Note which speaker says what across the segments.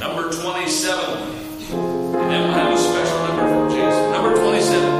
Speaker 1: Number 27. And then we'll have a special number from Jason. Number 27.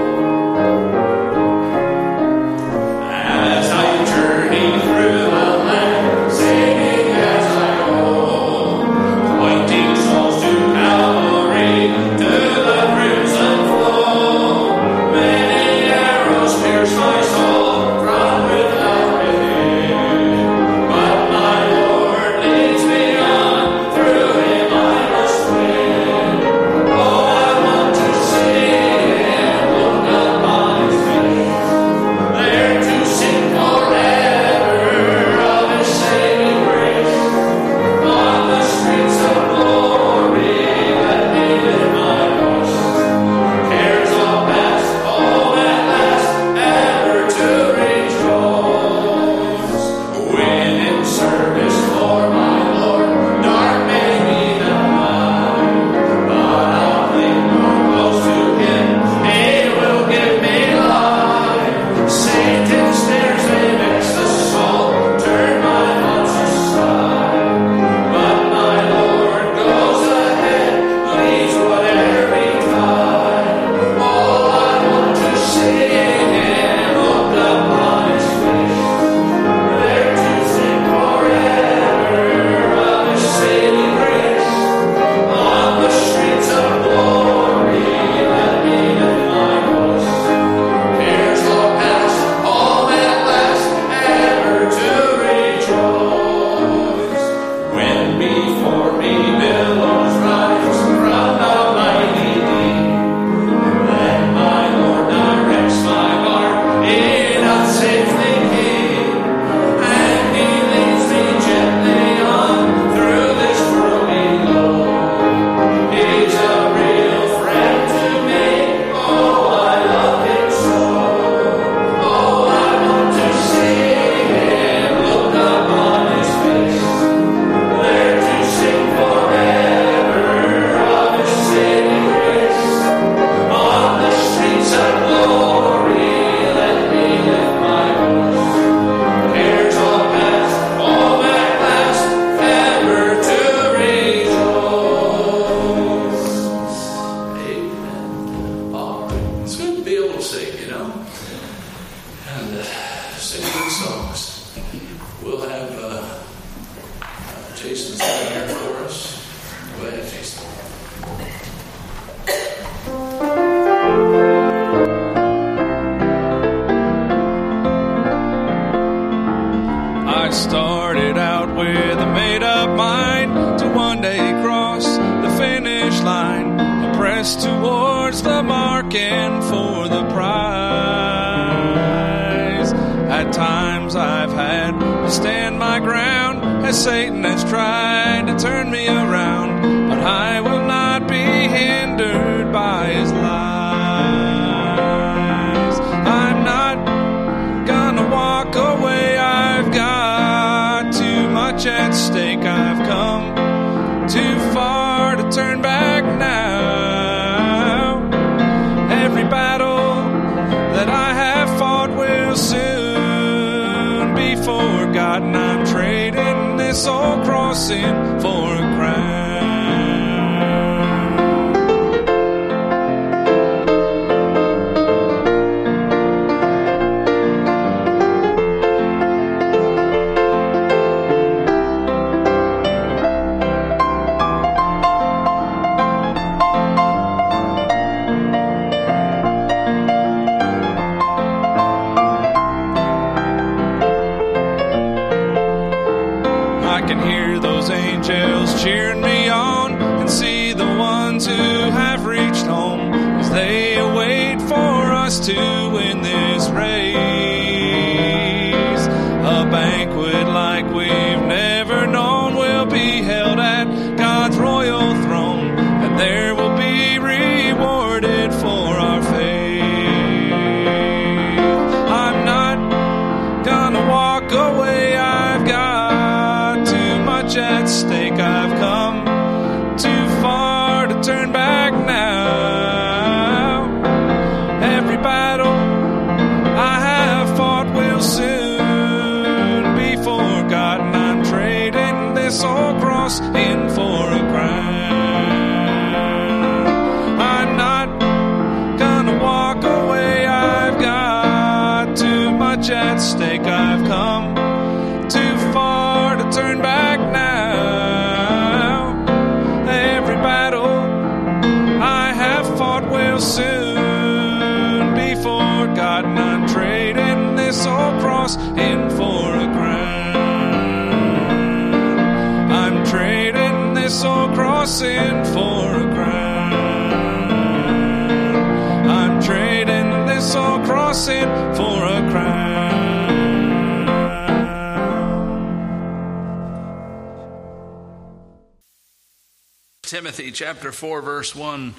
Speaker 1: As I journey through the land, singing as I go, pointing souls to Calvary, to the crimson flow. Many arrows pierce my soul from without within, but my Lord leads me on, through Him I must win. Oh, I want to see Him, look upon His face, there to sing forever of His saving grace. On the streets of glory, let me lift my voice. Cares all past, home at last, ever to rejoice. When in service for my Lord, dark may be the night, but I'll cling more close to Him, He will give me life. Satan's snares may vex the soul, turn my thoughts aside, but my Lord goes ahead, leads whatever betide. Oh, I want to see Him, look upon His face, there to sing forever of His saving grace. On the streets of glory, let me lift my voice. Cares all past, home at last, ever to rejoice. When before me billows rise from the mighty deep, then my Lord directs my heart in a safely keep, and He leads me gently on through this worldly load. He's a real friend to me. Oh, I love Him so. Oh, I want to see Him, look upon His face, there to sing forever of His saving grace. On the streets of glory, let me lift my voice. Cares all past, home at last, ever to rejoice. Amen. All right. It's good to be able to sing, and sing good songs. We'll have Jason sing here for us. Go ahead, Jason.
Speaker 2: I started out with a made-up mind to one day cross the finish line. I pressed towards the mark and for the prize. At times I've had to stand my ground as Satan has tried to turn me around, but I will not be hindered by his lies. I'm not gonna walk away, I've got too much at stake. I've come too far to turn back now. Every battle that I have fought will soon be forgotten. I'm trading this old cross in for a crown. I can hear those angels cheering me on and see the ones who have reached home as they await for us to win this race. A banquet like we've never known will be held at God's royal throne, and there will be rewarded for our faith. I'm not gonna walk away, I've got too much at stake. I've come too far to turn back now. Every battle I have fought will soon be forgotten. I'm trading this old cross in for a crown. this old cross in for a crown. I'm trading this old cross in for a crown.
Speaker 1: Timothy chapter 4, verse 1.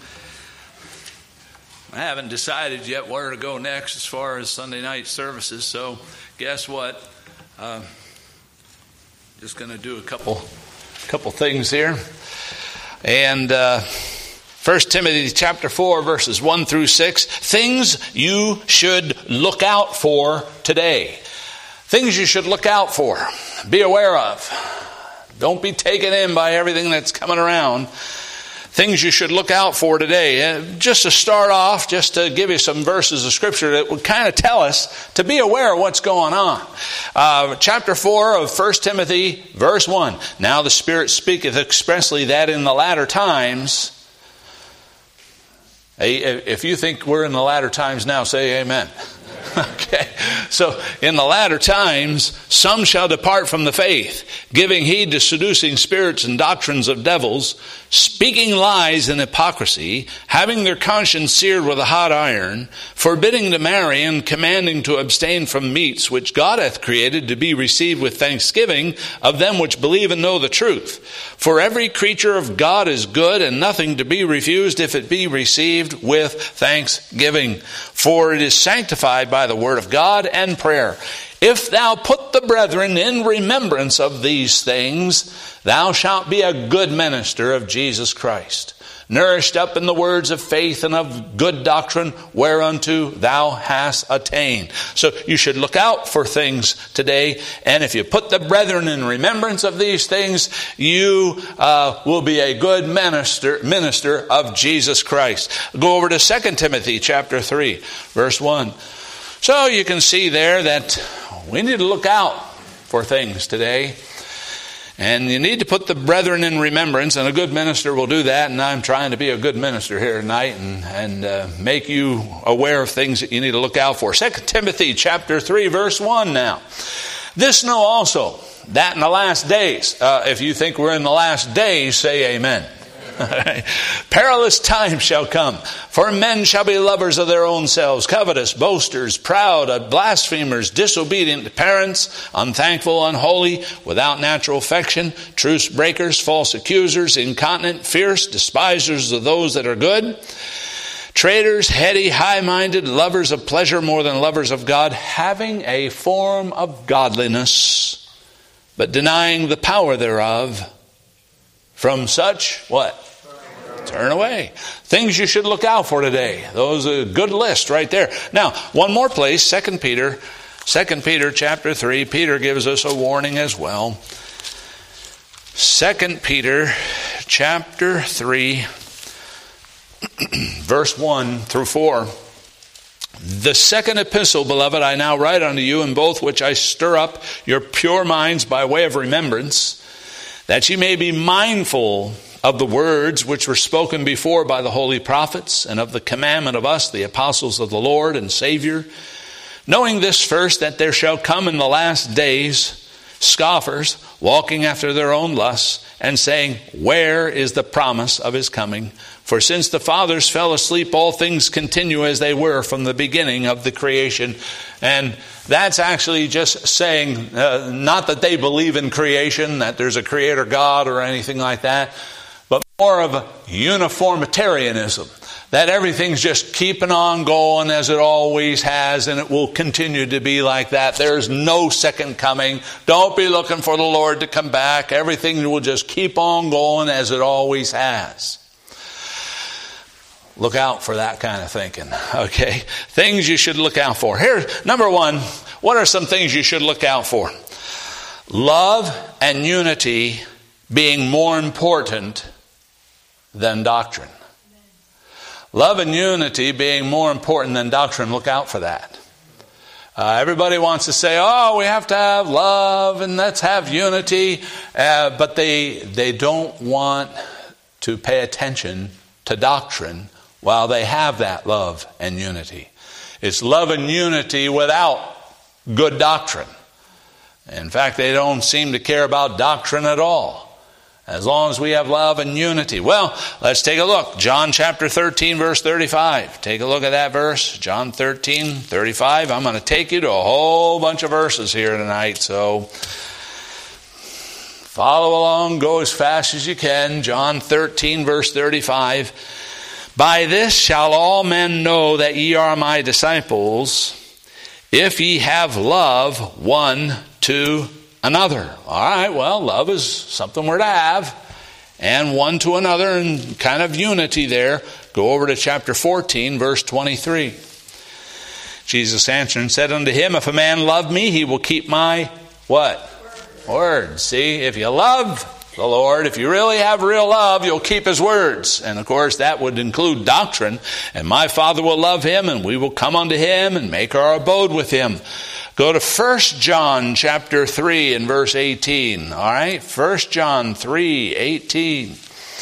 Speaker 1: I haven't decided yet where to go next as far as Sunday night services, so guess what? Just going to do a couple things here. And 1 Timothy chapter 4, verses 1 through 6. Things you should look out for today. Things you should look out for. Be aware of. Don't be taken in by everything that's coming around. Things you should look out for today. Just to start off, just to give you some verses of Scripture that would kind of tell us to be aware of what's going on. Chapter 4 of 1 Timothy, verse 1. Now the Spirit speaketh expressly that in the latter times. If you think we're in the latter times now, say amen. Okay, so in the latter times, some shall depart from the faith, giving heed to seducing spirits and doctrines of devils, speaking lies and hypocrisy, having their conscience seared with a hot iron, forbidding to marry and commanding to abstain from meats which God hath created to be received with thanksgiving of them which believe and know the truth. For every creature of God is good, and nothing to be refused if it be received with thanksgiving. For it is sanctified by the word of God and prayer. If thou put the brethren in remembrance of these things, thou shalt be a good minister of Jesus Christ, nourished up in the words of faith and of good doctrine, whereunto thou hast attained. So you should look out for things today, and if you put the brethren in remembrance of these things, you will be a good minister of Jesus Christ. Go over to 2 Timothy chapter 3, verse 1. So you can see there that we need to look out for things today. And you need to put the brethren in remembrance, and a good minister will do that. And I'm trying to be a good minister here tonight and make you aware of things that you need to look out for. 2 Timothy chapter 3, verse 1 now. This know also, that in the last days, if you think we're in the last days, say amen. Perilous times shall come, for men shall be lovers of their own selves, covetous, boasters, proud, blasphemers, disobedient to parents, unthankful, unholy, without natural affection, truce breakers, false accusers, incontinent, fierce, despisers of those that are good, traitors, heady, high-minded, lovers of pleasure more than lovers of God, having a form of godliness, but denying the power thereof. From such, what? Turn away. Things you should look out for today. Those are a good list right there. Now, one more place, 2 Peter chapter 3. Peter gives us a warning as well. 2 Peter chapter 3, verse 1 through 4. The second epistle, beloved, I now write unto you, in both which I stir up your pure minds by way of remembrance, that ye may be mindful of the words which were spoken before by the holy prophets, and of the commandment of us, the apostles of the Lord and Savior, knowing this first, that there shall come in the last days scoffers, walking after their own lusts, and saying, where is the promise of his coming? For since the fathers fell asleep, all things continue as they were from the beginning of the creation. And that's actually just saying, not that they believe in creation, that there's a creator God or anything like that, but more of a uniformitarianism, that everything's just keeping on going as it always has, and it will continue to be like that. There's no second coming. Don't be looking for the Lord to come back. Everything will just keep on going as it always has. Look out for that kind of thinking, okay? Things you should look out for. Here, number one, what are some things you should look out for? Love and unity being more important than doctrine. Love and unity being more important than doctrine. Look out for that. Everybody wants to say, oh, we have to have love and let's have unity. But they don't want to pay attention to doctrine while they have that love and unity. It's love and unity without good doctrine. In fact, they don't seem to care about doctrine at all.
Speaker 3: As long as we have love and unity. Well, let's take a look. John chapter 13, verse 35. Take a look at that verse. John 13, 35. I'm going to take you to a whole bunch of verses here tonight. So follow along. Go as fast as you can. John 13, verse 35. By this shall all men know that ye are my disciples, if ye have love one to another. All right, well, love is something we're to have, and one to another, and kind of unity there. Go over to chapter 14, verse 23. Jesus answered and said unto him, if a man love me, he will keep my what? Word. See, if you love the Lord, if you really have real love, you'll keep his words. And of course, that would include doctrine. And my Father will love him, and we will come unto him and make our abode with him. Go to 1 John chapter 3 and verse 18. All right? 1 John 3, 18.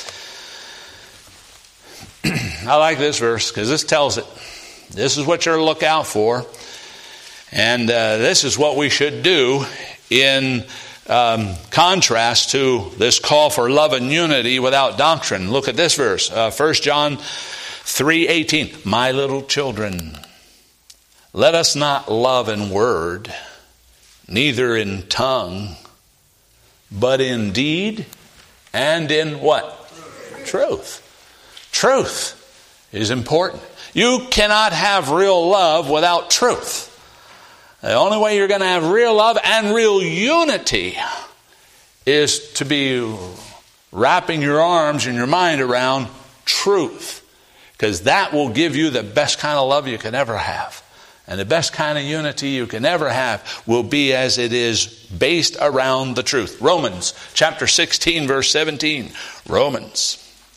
Speaker 3: I like this verse because this tells it. This is what you're to look out for. And this is what we should do in contrast to this call for love and unity without doctrine. Look at this verse. 1 John 3, 18. My little children, let us not love in word, neither in tongue, but in deed and in what? Truth. Truth is important. You cannot have real love without truth. The only way you're going to have real love and real unity is to be wrapping your arms and your mind around truth. Because that will give you the best kind of love you can ever have. And the best kind of unity you can ever have will be as it is based around the truth. Romans chapter 16, verse 17. Romans.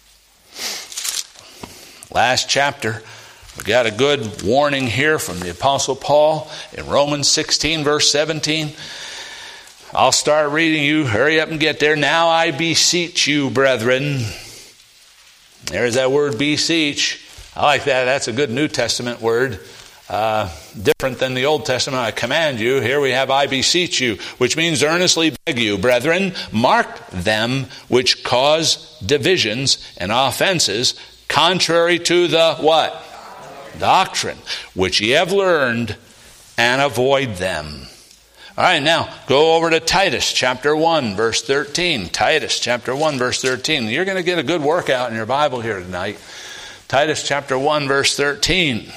Speaker 3: Last chapter. We got a good warning here from the Apostle Paul in Romans 16, verse 17. I'll start reading you. Hurry up and get there. Now I beseech you, brethren. There's that word beseech. I like that. That's a good New Testament word. Different than the Old Testament. I command you. Here we have I beseech you, which means earnestly beg you, brethren, mark them which cause divisions and offenses, contrary to the what? Doctrine, which ye have learned, and avoid them. All right, now go over to Titus chapter 1, verse 13. Titus chapter 1, verse 13. You're going to get a good workout in your Bible here tonight. Titus chapter 1, verse 13.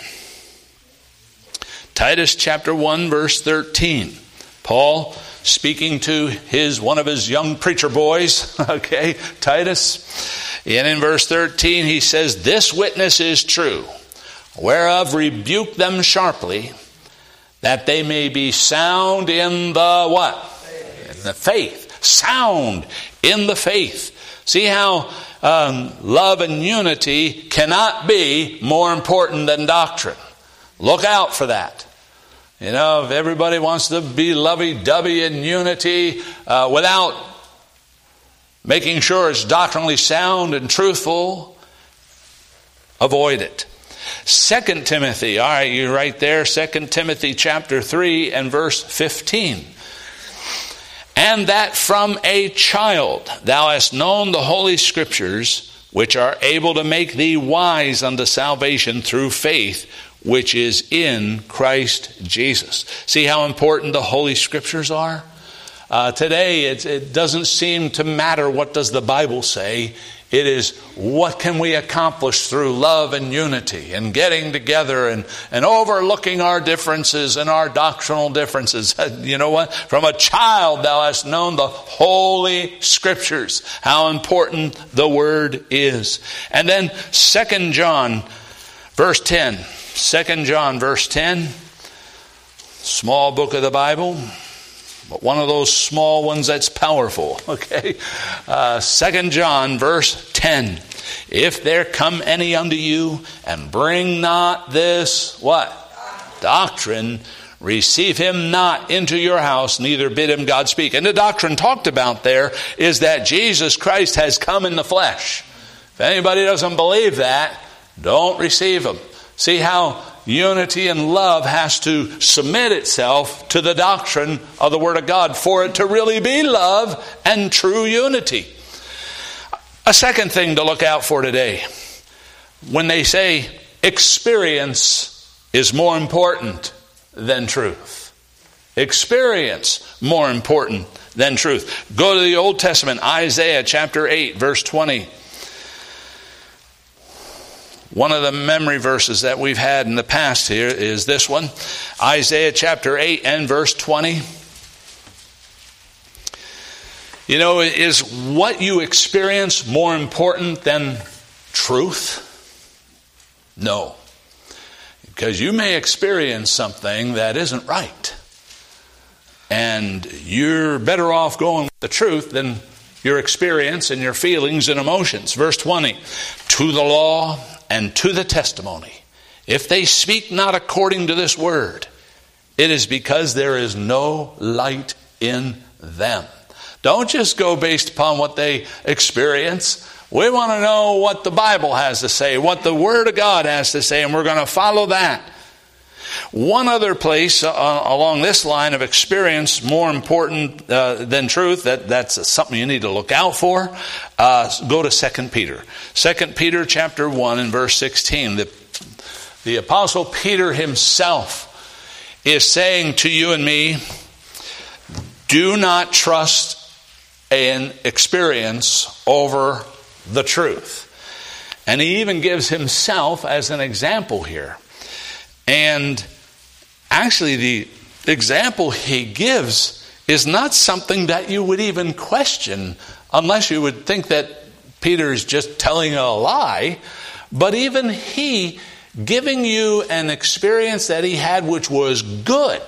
Speaker 3: Titus chapter 1, verse 13. Paul speaking to one of his young preacher boys, okay, Titus. And in verse 13 he says, this witness is true, whereof rebuke them sharply, that they may be sound in the what? Faith. In the faith. Sound in the faith. See how love and unity cannot be more important than doctrine. Look out for that. You know, if everybody wants to be lovey-dovey in unity without making sure it's doctrinally sound and truthful, avoid it. 2 Timothy, all right, you're right there. 2 Timothy chapter 3 and verse 15. And that from a child thou hast known the holy scriptures, which are able to make thee wise unto salvation through faith, which is in Christ Jesus. See how important the holy scriptures are? Today, it doesn't seem to matter what does the Bible say. It is what can we accomplish through love and unity and getting together and overlooking our differences and our doctrinal differences. You know what? From a child thou hast known the holy scriptures, how important the word is. And then 2 John verse 10. 2 John verse 10. Small book of the Bible, but one of those small ones that's powerful, okay? 2 John verse 10. If there come any unto you and bring not this, what? Doctrine, receive him not into your house, neither bid him Godspeed. And the doctrine talked about there is that Jesus Christ has come in the flesh. If anybody doesn't believe that, don't receive him. See how unity and love has to submit itself to the doctrine of the Word of God for it to really be love and true unity. A second thing to look out for today, when they say experience is more important than truth. Experience more important than truth. Go to the Old Testament, Isaiah chapter 8, verse 20. One of the memory verses that we've had in the past here is this one. Isaiah chapter 8 and verse 20. You know, is what you experience more important than truth? No. Because you may experience something that isn't right. And you're better off going with the truth than your experience and your feelings and emotions. Verse 20. To the law and to the testimony, if they speak not according to this word, it is because there is no light in them. Don't just go based upon what they experience. We want to know what the Bible has to say, what the Word of God has to say, and we're going to follow that. One other place along this line of experience more important than truth, that's something you need to look out for. Go to 2 Peter. 2 Peter chapter 1 and verse 16. The Apostle Peter himself is saying to you and me, do not trust an experience over the truth. And he even gives himself as an example here. And actually the example he gives is not something that you would even question unless you would think that Peter's just telling a lie. But even he giving you an experience that he had which was good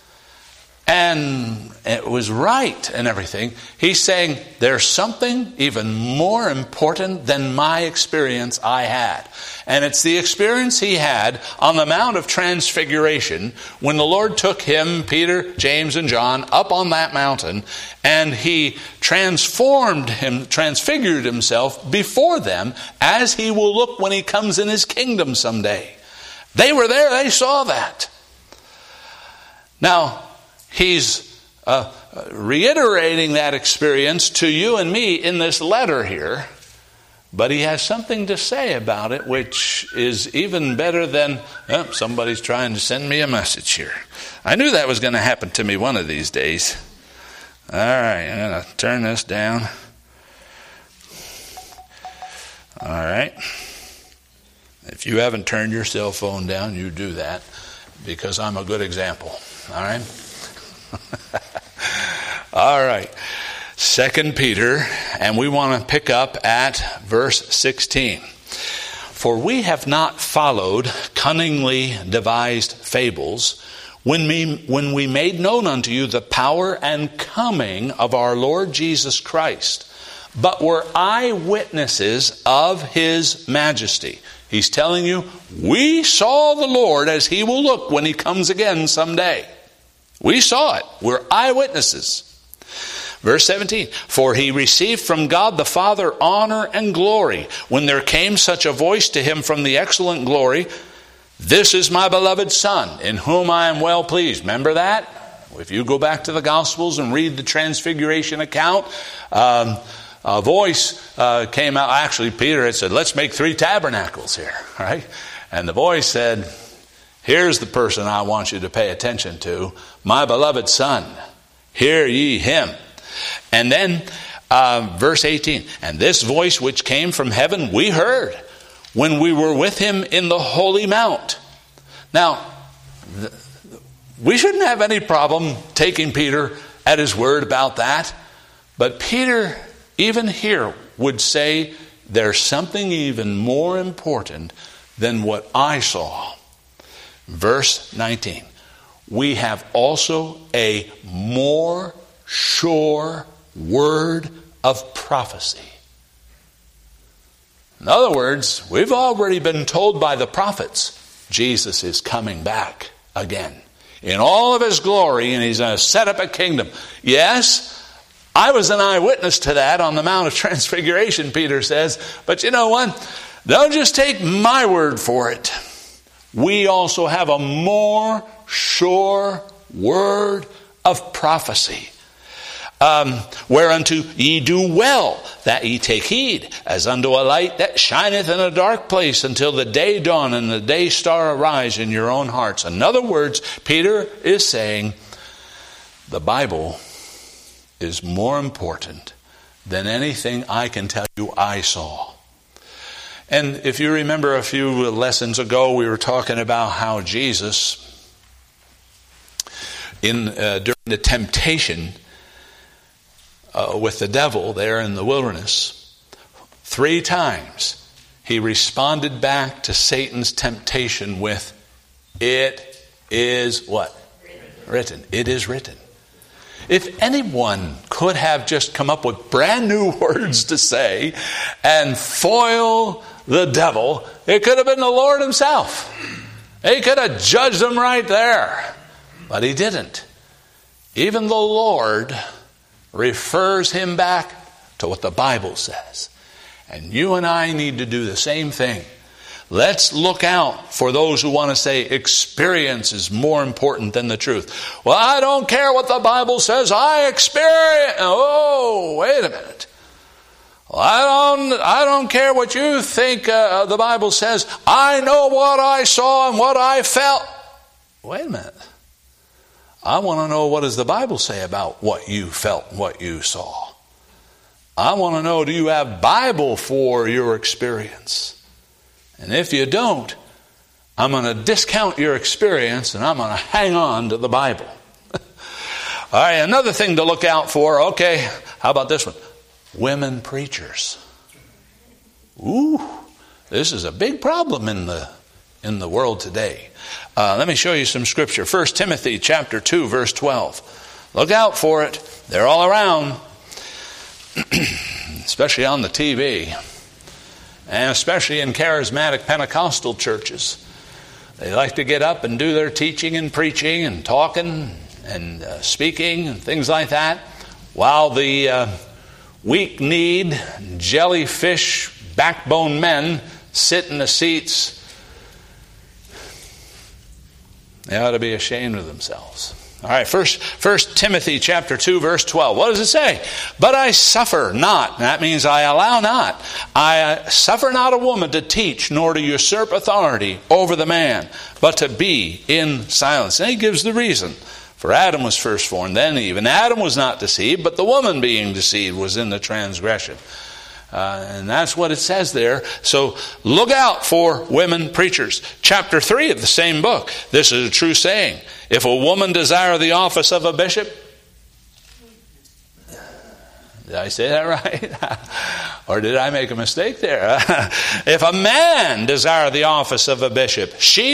Speaker 3: and it was right and everything, he's saying there's something even more important than my experience I had. And it's the experience he had on the Mount of Transfiguration when the Lord took him, Peter, James, and John up on that mountain, and he transfigured himself before them as he will look when he comes in his kingdom someday. They were there, they saw that. Now, he's reiterating that experience to you and me in this letter here, but he has something to say about it which is even better than, somebody's trying to send me a message here. I knew that was going to happen to me one of these days. All right, I'm going to turn this down. All right. If you haven't turned your cell phone down, you do that because I'm a good example. All right. All right. 2 Peter, and we want to pick up at verse 16. For we have not followed cunningly devised fables when we made known unto you the power and coming of our Lord Jesus Christ, but were eyewitnesses of his majesty. He's telling you, we saw the Lord as he will look when he comes again someday. We saw it. We're eyewitnesses. Verse 17, for he received from God the Father honor and glory when there came such a voice to him from the excellent glory, this is my beloved Son, in whom I am well pleased. Remember that? If you go back to the Gospels and read the Transfiguration account, a voice came out. Actually, Peter had said, let's make 3 tabernacles here, right? And the voice said, here's the person I want you to pay attention to, my beloved Son. Hear ye him. And then verse 18, and this voice which came from heaven we heard when we were with him in the holy mount. Now, we shouldn't have any problem taking Peter at his word about that. But Peter, even here, would say there's something even more important than what I saw. Verse 19, we have also a more sure word of prophecy. In other words, we've already been told by the prophets, Jesus is coming back again in all of his glory, and he's going to set up a kingdom. Yes, I was an eyewitness to that on the Mount of Transfiguration, Peter says. But you know what? Don't just take my word for it. We also have a more sure word of prophecy. Whereunto ye do well, that ye take heed, as unto a light that shineth in a dark place, until the day dawn and the day star arise in your own hearts. In other words, Peter is saying the Bible is more important than anything I can tell you I saw. And if you remember a few lessons ago, we were talking about how Jesus, during the temptation with the devil there in the wilderness, 3 times he responded back to Satan's temptation with, "It is" what? Written. It is written. If anyone could have just come up with brand new words to say and foil the devil, it could have been the Lord himself. He could have judged him right there. But he didn't. Even the Lord refers him back to what the Bible says. And you and I need to do the same thing. Let's look out for those who want to say experience is more important than the truth. Well, I don't care what the Bible says. I experience. Oh, wait a minute. Well, I don't care what you think the Bible says. I know what I saw and what I felt. Wait a minute. I want to know, what does the Bible say about what you felt and what you saw? I want to know, do you have Bible for your experience? And if you don't, I'm going to discount your experience and I'm going to hang on to the Bible. All right, another thing to look out for. Okay, how about this one? Women preachers. Ooh, this is a big problem in the world today. Let me show you some scripture. 1 Timothy chapter 2, verse 12. Look out for it. They're all around, especially on the TV, and especially in charismatic Pentecostal churches. They like to get up and do their teaching and preaching and talking and speaking and things like that, while the weak-kneed, jellyfish, backbone men sit in the seats. They ought to be ashamed of themselves. All right, First Timothy chapter 2, verse 12. What does it say? But I suffer not. That means I allow not. I suffer not a woman to teach, nor to usurp authority over the man, but to be in silence. And he gives the reason. For Adam was first formed, then Eve. And Adam was not deceived, but the woman being deceived was in the transgression. And that's what it says there. So look out for women preachers. Chapter 3 of the same book. This is a true saying. If a woman desire the office of a bishop, did I say that right? Or did I make a mistake there? If a man desire the office of a bishop, he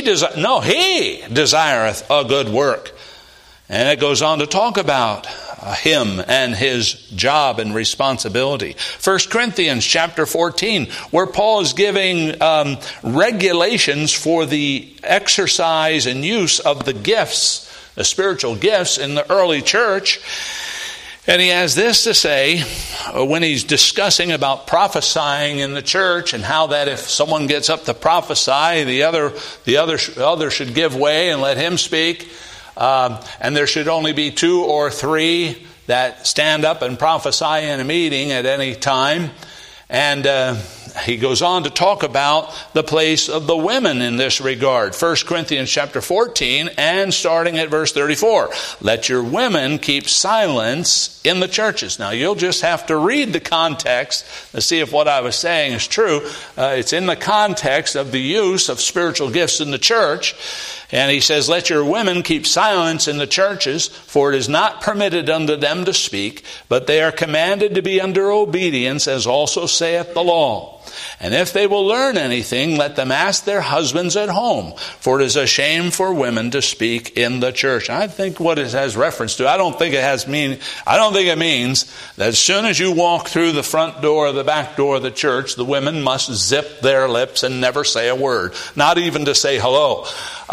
Speaker 3: desireth a good work. And it goes on to talk about him and his job and responsibility. 1 Corinthians chapter 14, where Paul is giving regulations for the exercise and use of the gifts, the spiritual gifts in the early church. And he has this to say when he's discussing about prophesying in the church, and how that if someone gets up to prophesy, the other should give way and let him speak. And there should only be 2 or 3 that stand up and prophesy in a meeting at any time. And he goes on to talk about the place of the women in this regard. 1 Corinthians chapter 14 and starting at verse 34. Let your women keep silence in the churches. Now you'll just have to read the context to see if what I was saying is true. It's in the context of the use of spiritual gifts in the church. And he says, let your women keep silence in the churches, for it is not permitted unto them to speak, but they are commanded to be under obedience, as also saith the law. And if they will learn anything, let them ask their husbands at home, for it is a shame for women to speak in the church. I think what it has reference to, I don't think it means that as soon as you walk through the front door or the back door of the church, the women must zip their lips and never say a word, not even to say hello.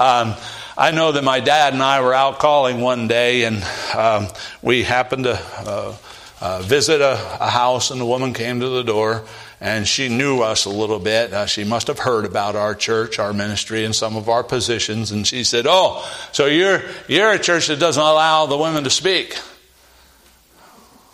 Speaker 3: I know that my dad and I were out calling one day, and we happened to visit a house, and the woman came to the door, and she knew us a little bit. She must have heard about our church, our ministry, and some of our positions, and she said, "Oh, so you're a church that doesn't allow the women to speak?"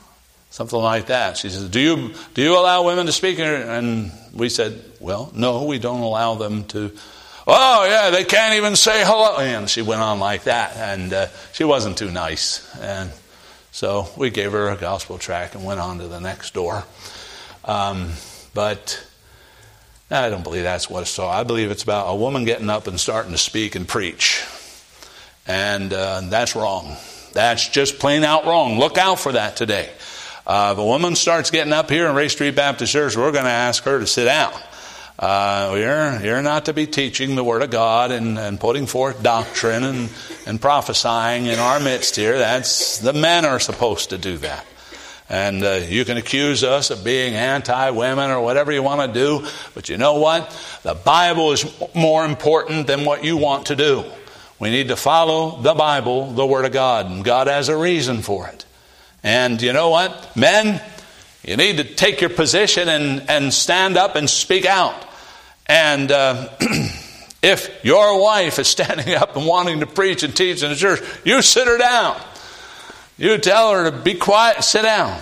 Speaker 3: Something like that. She says, do you allow women to speak? And we said, well, no, we don't allow them to. Oh, yeah, they can't even say hello. And she went on like that, and she wasn't too nice. And so we gave her a gospel tract and went on to the next door. But I don't believe that's what it's all. I believe it's about a woman getting up and starting to speak and preach. And that's wrong. That's just plain out wrong. Look out for that today. If a woman starts getting up here in Ray Street Baptist Church, we're going to ask her to sit down. You're not to be teaching the Word of God and putting forth doctrine and prophesying in our midst here. That's the men are supposed to do that. And you can accuse us of being anti-women or whatever you want to do, but you know what? The Bible is more important than what you want to do. We need to follow the Bible, the Word of God, and God has a reason for it. And you know what? Men, you need to take your position and stand up and speak out. And if your wife is standing up and wanting to preach and teach in the church, you sit her down. You tell her to be quiet, sit down.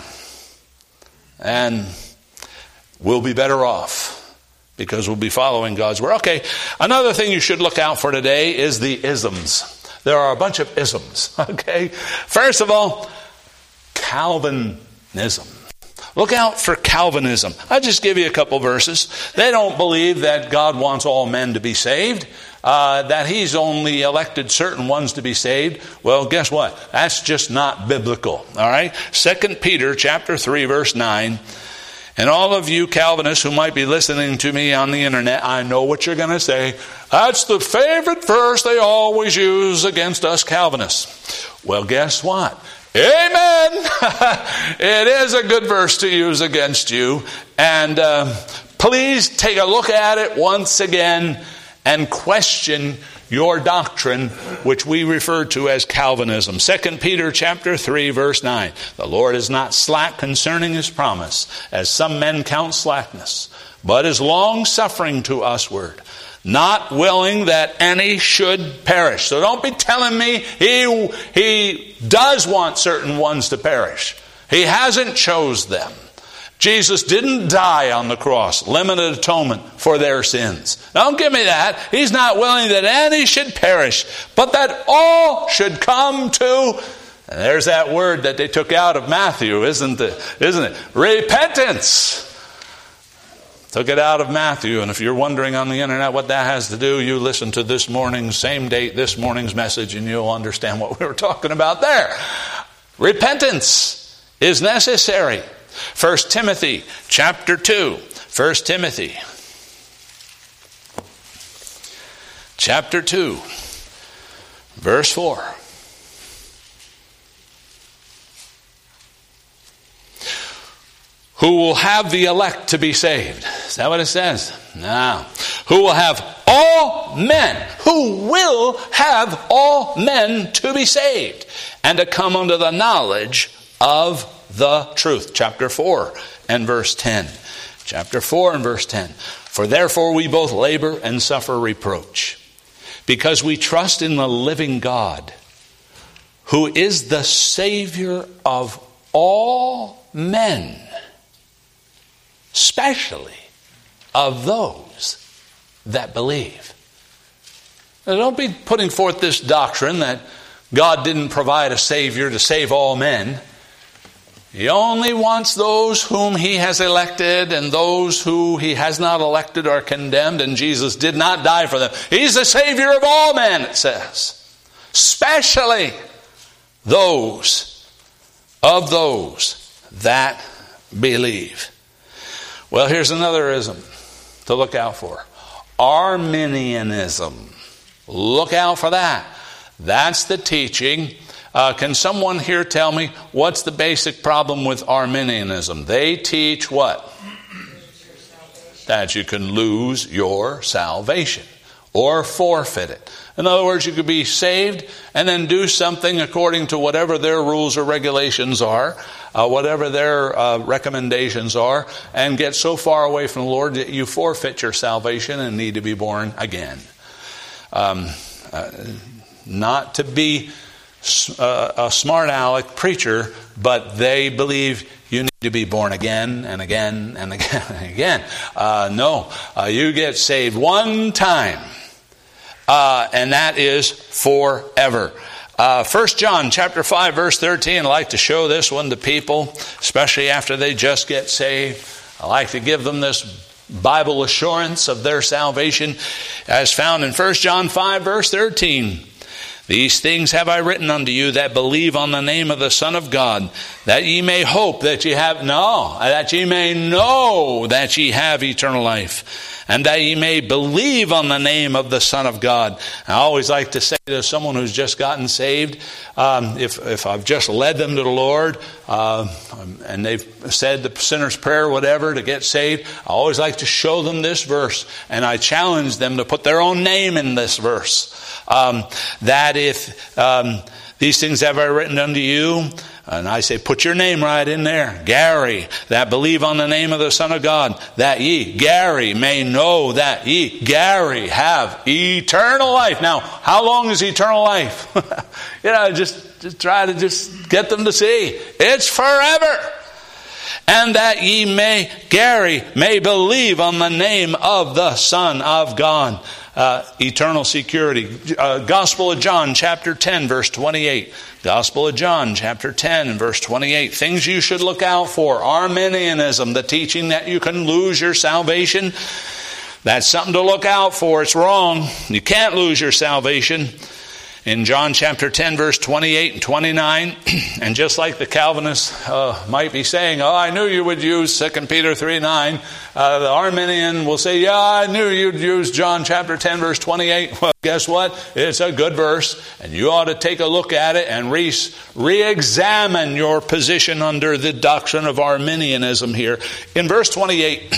Speaker 3: And we'll be better off because we'll be following God's word. Okay, another thing you should look out for today is the isms. There are a bunch of isms, okay? First of all, Calvinism. Look out for Calvinism. I'll just give you a couple verses. They don't believe that God wants all men to be saved, that He's only elected certain ones to be saved. Well, guess what? That's just not biblical. All right? 2 Peter chapter 3, verse 9. And all of you Calvinists who might be listening to me on the internet, I know what you're going to say. That's the favorite verse they always use against us Calvinists. Well, guess what? Amen. It is a good verse to use against you. And please take a look at it once again and question your doctrine, which we refer to as Calvinism. 2 Peter chapter 3, verse 9. The Lord is not slack concerning His promise, as some men count slackness, but is long-suffering to usward, not willing that any should perish. So don't be telling me He does want certain ones to perish. He hasn't chose them. Jesus didn't die on the cross, limited atonement for their sins. Don't give me that. He's not willing that any should perish, but that all should come to, and there's that word that they took out of Matthew, isn't it? Repentance. Took it out of Matthew, and if you're wondering on the internet what that has to do, you listen to this morning's, same date, this morning's message, and you'll understand what we were talking about there. Repentance is necessary. 1 Timothy chapter 2. 1 Timothy chapter 2, verse 4. Who will have the elect to be saved? Is that what it says? No. Who will have all men? Who will have all men to be saved and to come unto the knowledge of the truth. Chapter 4 and verse 10. Chapter 4 and verse 10. For therefore we both labor and suffer reproach, because we trust in the living God, who is the Savior of all men, especially of those that believe. Now, don't be putting forth this doctrine that God didn't provide a Savior to save all men. He only wants those whom He has elected, and those who He has not elected are condemned, and Jesus did not die for them. He's the Savior of all men, it says. Especially those that believe. Well, here's another ism to look out for. Arminianism. Look out for that. That's the teaching. Can someone here tell me what's the basic problem with Arminianism? They teach what? That you can lose your salvation or forfeit it. In other words, you could be saved and then do something according to whatever their rules or regulations are, whatever their recommendations are, and get so far away from the Lord that you forfeit your salvation and need to be born again. Not to be a smart aleck preacher, but they believe you need to be born again and again and again and again. No, you get saved one time, and that is forever. 1 John chapter 5 verse 13, I like to show this one to people, especially after they just get saved. I like to give them this Bible assurance of their salvation as found in 1 John 5 verse 13. These things have I written unto you that believe on the name of the Son of God, that ye may hope that that ye may know that ye have eternal life, and that ye may believe on the name of the Son of God. I always like to say to someone who's just gotten saved, if I've just led them to the Lord, and they've said the sinner's prayer, whatever, to get saved, I always like to show them this verse, and I challenge them to put their own name in this verse. That if these things have I written unto you, and I say, put your name right in there. Gary, that believe on the name of the Son of God, that ye, Gary, may know that ye, Gary, have eternal life. Now, how long is eternal life? Just try to just get them to see. It's forever. And that ye may, Gary, may believe on the name of the Son of God. Eternal security. Gospel of John chapter 10 verse 28. Gospel of John chapter 10 and verse 28. Things you should look out for. Arminianism, the teaching that you can lose your salvation. That's something to look out for. It's wrong. You can't lose your salvation. In John chapter 10 verse 28 and 29, and just like the Calvinists might be saying, I knew you would use 2 Peter 3:9, the Arminian will say, I knew you'd use John chapter 10 verse 28. Well, guess what? It's a good verse, and you ought to take a look at it and re-examine your position under the doctrine of Arminianism here. In verse 28,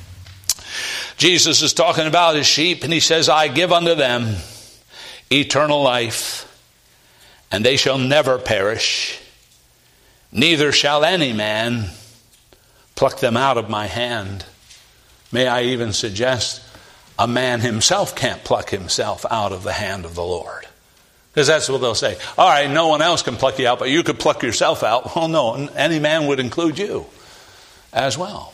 Speaker 3: Jesus is talking about his sheep, and he says, I give unto them eternal life, and they shall never perish, neither shall any man pluck them out of my hand. May I even suggest a man himself can't pluck himself out of the hand of the Lord. Because that's what they'll say. All right, no one else can pluck you out, but you could pluck yourself out. Well, no, any man would include you as well.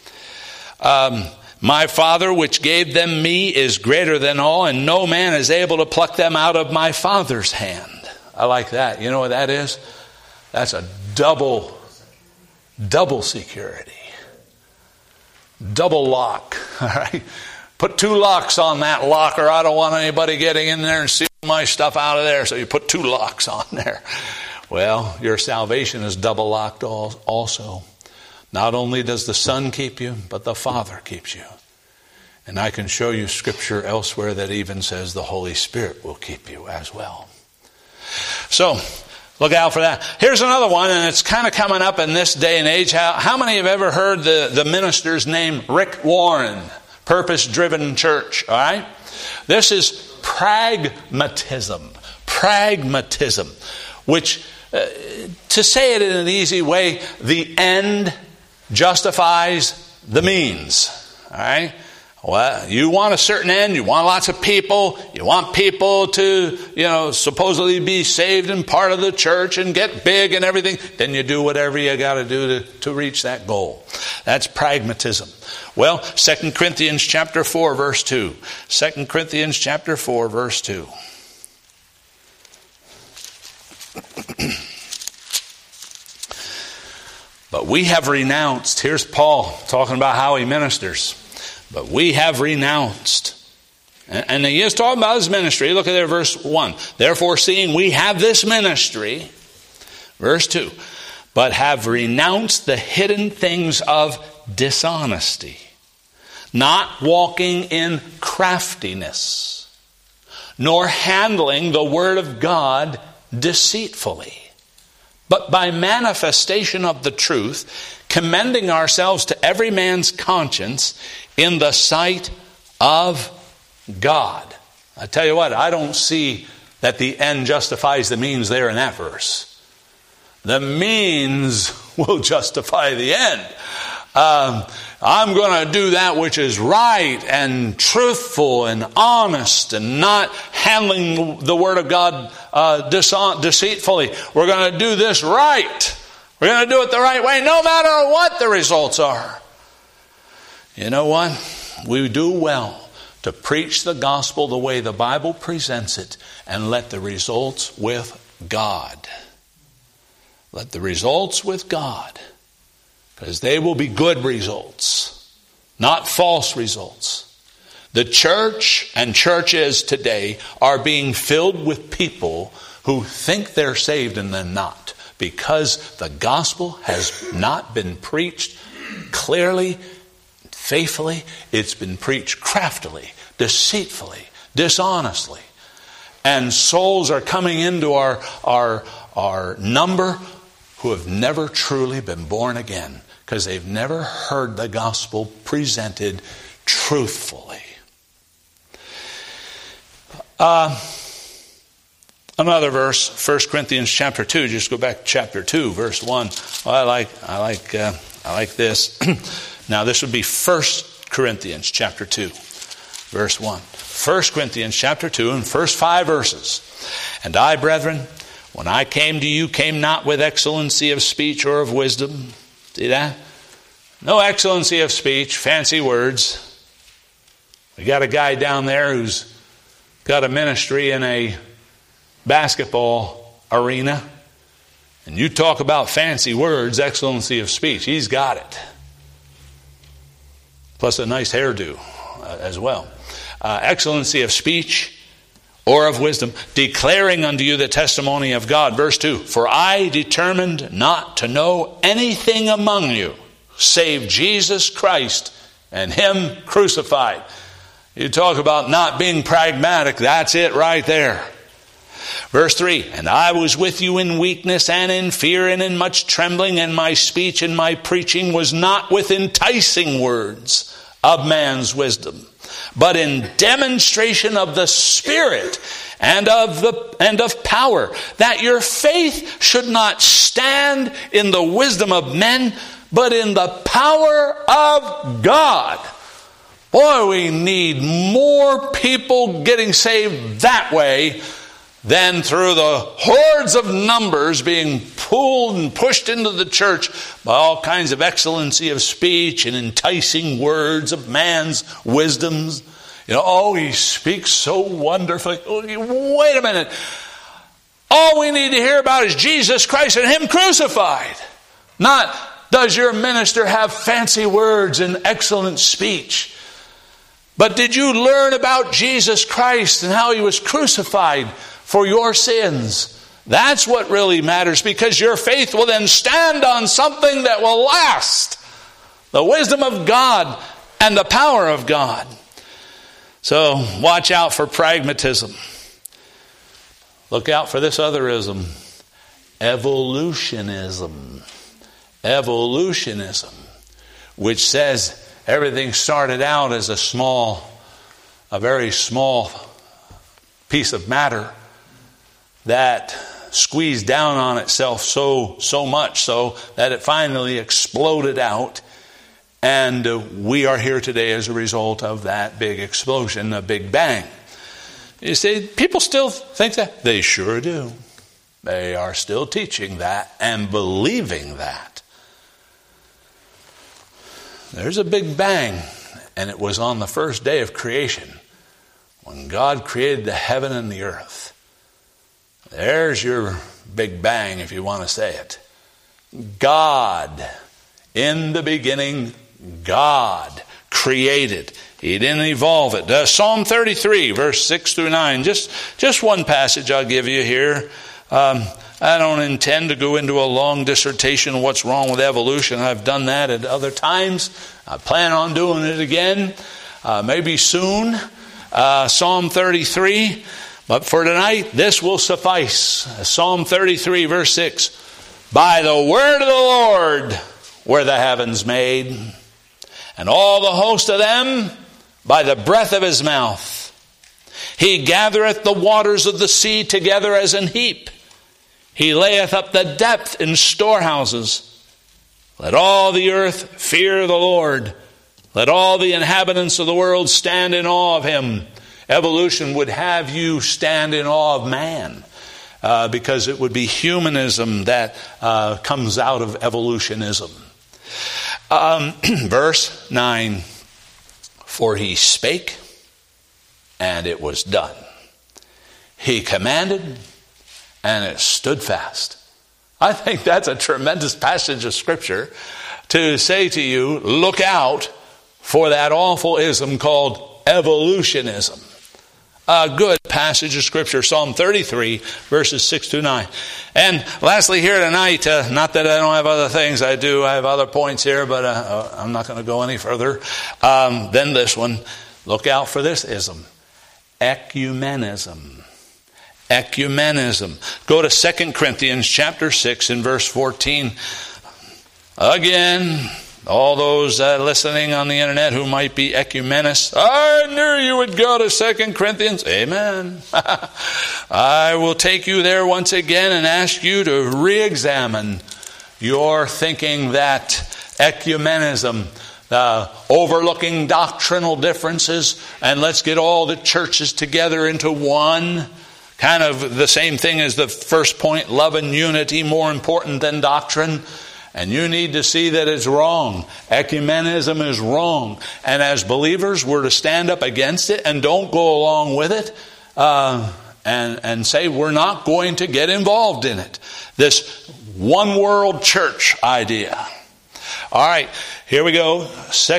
Speaker 3: My Father which gave them me is greater than all, and no man is able to pluck them out of my Father's hand. I like that. You know what that is? That's a double security. Double lock. All right? Put two locks on that locker. I don't want anybody getting in there and stealing my stuff out of there, so you put two locks on there. Well, your salvation is double locked also. Not only does the Son keep you, but the Father keeps you. And I can show you scripture elsewhere that even says the Holy Spirit will keep you as well. So, look out for that. Here's another one, and it's kind of coming up in this day and age. How many have ever heard the minister's name, Rick Warren? Purpose Driven Church, all right? This is pragmatism. Pragmatism, which, to say it in an easy way, the end justifies the means. All right? Well, you want a certain end, you want lots of people, you want people to, supposedly be saved and part of the church and get big and everything, then you do whatever you got to do to reach that goal. That's pragmatism. Well, 2 Corinthians chapter 4 verse 2. 2 Corinthians chapter 4 verse 2. But we have renounced, here's Paul talking about how he ministers. But we have renounced. And he is talking about his ministry. Look at there, verse 1. Therefore, seeing we have this ministry, verse 2, but have renounced the hidden things of dishonesty, not walking in craftiness, nor handling the word of God deceitfully, but by manifestation of the truth, commending ourselves to every man's conscience in the sight of God. I tell you what, I don't see that the end justifies the means there in that verse. The means will justify the end. I'm going to do that which is right and truthful and honest and not handling the word of God deceitfully. We're going to do this right. We're going to do it the right way, no matter what the results are. You know what? We do well to preach the gospel the way the Bible presents it and let the results with God. Let the results with God. Because they will be good results, not false results. The church and churches today are being filled with people who think they're saved and they're not, because the gospel has not been preached clearly, faithfully. It's been preached craftily, deceitfully, dishonestly. And souls are coming into our number who have never truly been born again because they've never heard the gospel presented truthfully. Another verse, 1 Corinthians chapter 2. Just go back to chapter 2, verse 1. Well, I like this. Now this would be 1 Corinthians chapter 2, verse 1. 1 Corinthians chapter 2 and first 5 verses. And I, brethren, when I came to you, came not with excellency of speech or of wisdom. See that? No excellency of speech, fancy words. We got a guy down there who's got a ministry in a basketball arena. And you talk about fancy words, excellency of speech. He's got it. Plus a nice hairdo as well. Excellency of speech or of wisdom, declaring unto you the testimony of God. Verse 2, for I determined not to know anything among you, save Jesus Christ and Him crucified. You talk about not being pragmatic, that's it right there. Verse 3, and I was with you in weakness and in fear and in much trembling, and my speech and my preaching was not with enticing words of man's wisdom, but in demonstration of the Spirit and of power, that your faith should not stand in the wisdom of men, but in the power of God. Boy, we need more people getting saved that way than through the hordes of numbers being pulled and pushed into the church by all kinds of excellency of speech and enticing words of man's wisdoms. You know, oh, he speaks so wonderfully. Oh, wait a minute. All we need to hear about is Jesus Christ and Him crucified. Not, does your minister have fancy words and excellent speech? But did you learn about Jesus Christ and how He was crucified for your sins? That's what really matters, because your faith will then stand on something that will last. The wisdom of God and the power of God. So watch out for pragmatism. Look out for this otherism. Evolutionism. Evolutionism, which says everything started out as a very small piece of matter that squeezed down on itself so much so that it finally exploded out. And we are here today as a result of that big explosion, a big bang. You see, people still think that? They sure do. They are still teaching that and believing that. There's a big bang, and it was on the first day of creation when God created the heaven and the earth. There's your big bang, if you want to say it. God, in the beginning, God created. He didn't evolve it. Psalm 33, verse 6 through 9. Just one passage I'll give you here. I don't intend to go into a long dissertation on what's wrong with evolution. I've done that at other times. I plan on doing it again, maybe soon. Psalm 33. But for tonight, this will suffice. Psalm 33, verse 6. By the word of the Lord were the heavens made, and all the host of them by the breath of His mouth. He gathereth the waters of the sea together as an heap. He layeth up the depth in storehouses. Let all the earth fear the Lord. Let all the inhabitants of the world stand in awe of Him. Evolution would have you stand in awe of man. because it would be humanism that comes out of evolutionism. Verse 9, for he spake, and it was done. He commanded, and it stood fast. I think that's a tremendous passage of Scripture to say to you, look out for that awful ism called evolutionism. A good passage of Scripture, Psalm 33, verses 6 to 9. And lastly here tonight, not that I don't have other things, I do. I have other points here, but I'm not going to go any further than this one. Look out for this ism, ecumenism. Ecumenism. Go to 2 Corinthians chapter 6 and verse 14. Again, all those listening on the internet who might be ecumenists, I knew you would go to 2 Corinthians. Amen. I will take you there once again and ask you to re-examine your thinking that ecumenism, overlooking doctrinal differences, and let's get all the churches together into one. Kind of the same thing as the first point, love and unity more important than doctrine. And you need to see that it's wrong. Ecumenism is wrong. And as believers, we're to stand up against it and don't go along with it and say we're not going to get involved in it. This one world church idea. All right, here we go. 2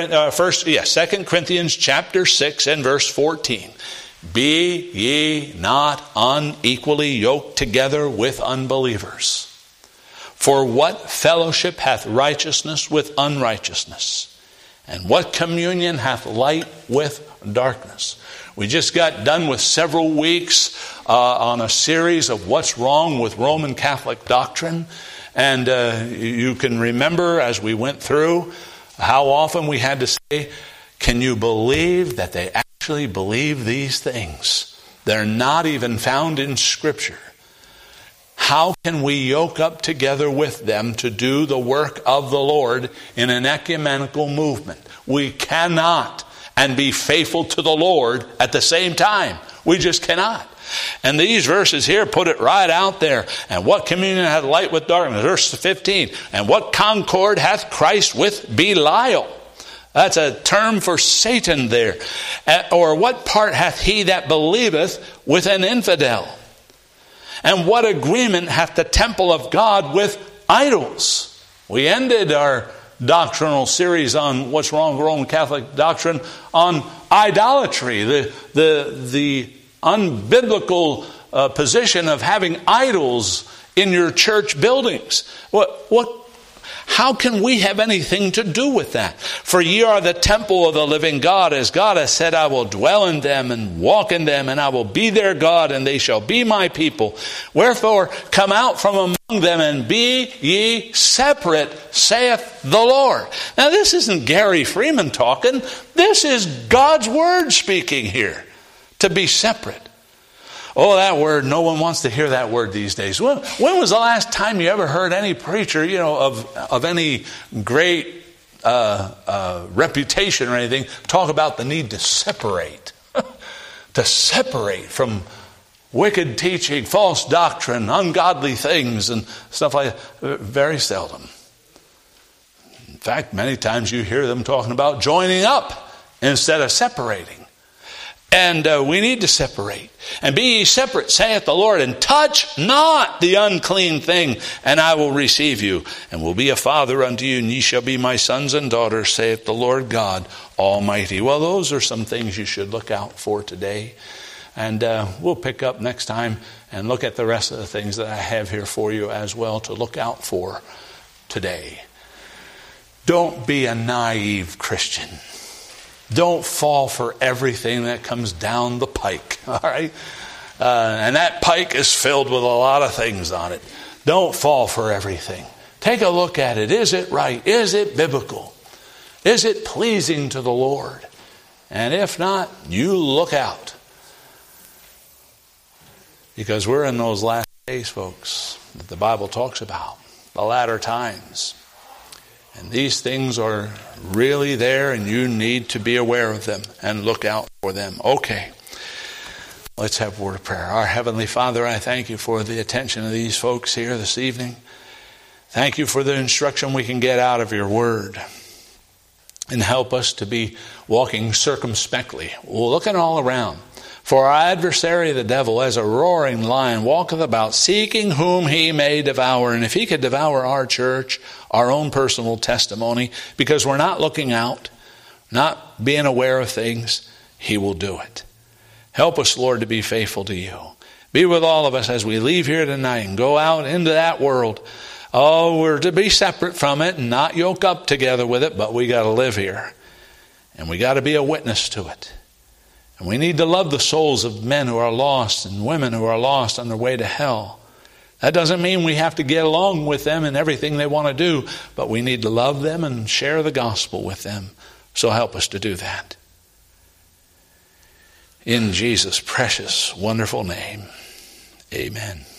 Speaker 3: Corinthians chapter 6 and verse 14. Be ye not unequally yoked together with unbelievers. For what fellowship hath righteousness with unrighteousness? And what communion hath light with darkness? We just got done with several weeks on a series of what's wrong with Roman Catholic doctrine. And you can remember as we went through how often we had to say, can you believe that they actually believe these things? They're not even found in Scripture. How can we yoke up together with them to do the work of the Lord in an ecumenical movement? We cannot and be faithful to the Lord at the same time. We just cannot. And these verses here put it right out there. And what communion hath light with darkness? Verse 15. And what concord hath Christ with Belial? That's a term for Satan there. Or what part hath he that believeth with an infidel? And what agreement hath the temple of God with idols? We ended our doctrinal series on what's wrong with Roman Catholic doctrine on idolatry, the unbiblical position of having idols in your church buildings. How can we have anything to do with that? For ye are the temple of the living God, as God has said, I will dwell in them and walk in them, and I will be their God, and they shall be my people. Wherefore come out from among them and be ye separate, saith the Lord. Now this isn't Gary Freeman talking. This is God's word speaking here. To be separate. Oh, that word, no one wants to hear that word these days. When was the last time you ever heard any preacher, of any great reputation or anything, talk about the need to separate? To separate from wicked teaching, false doctrine, ungodly things, and stuff like that. Very seldom. In fact, many times you hear them talking about joining up instead of separating. And we need to separate. And be ye separate, saith the Lord, and touch not the unclean thing, and I will receive you, and will be a father unto you, and ye shall be my sons and daughters, saith the Lord God Almighty. Well, those are some things you should look out for today. And we'll pick up next time and look at the rest of the things that I have here for you as well to look out for today. Don't be a naive Christian. Don't fall for everything that comes down the pike, all right? And that pike is filled with a lot of things on it. Don't fall for everything. Take a look at it. Is it right? Is it biblical? Is it pleasing to the Lord? And if not, you look out. Because we're in those last days, folks, that the Bible talks about, the latter times. And these things are really there, and you need to be aware of them and look out for them. Okay. Let's have a word of prayer. Our Heavenly Father, I thank you for the attention of these folks here this evening. Thank you for the instruction we can get out of your word. And help us to be walking circumspectly, looking all around. For our adversary, the devil, as a roaring lion, walketh about, seeking whom he may devour. And if he could devour our church, our own personal testimony, because we're not looking out, not being aware of things, he will do it. Help us, Lord, to be faithful to you. Be with all of us as we leave here tonight and go out into that world. Oh, we're to be separate from it and not yoke up together with it, but we got to live here. And we got to be a witness to it. And we need to love the souls of men who are lost and women who are lost on their way to hell. That doesn't mean we have to get along with them in everything they want to do, but we need to love them and share the gospel with them. So help us to do that. In Jesus' precious, wonderful name, amen.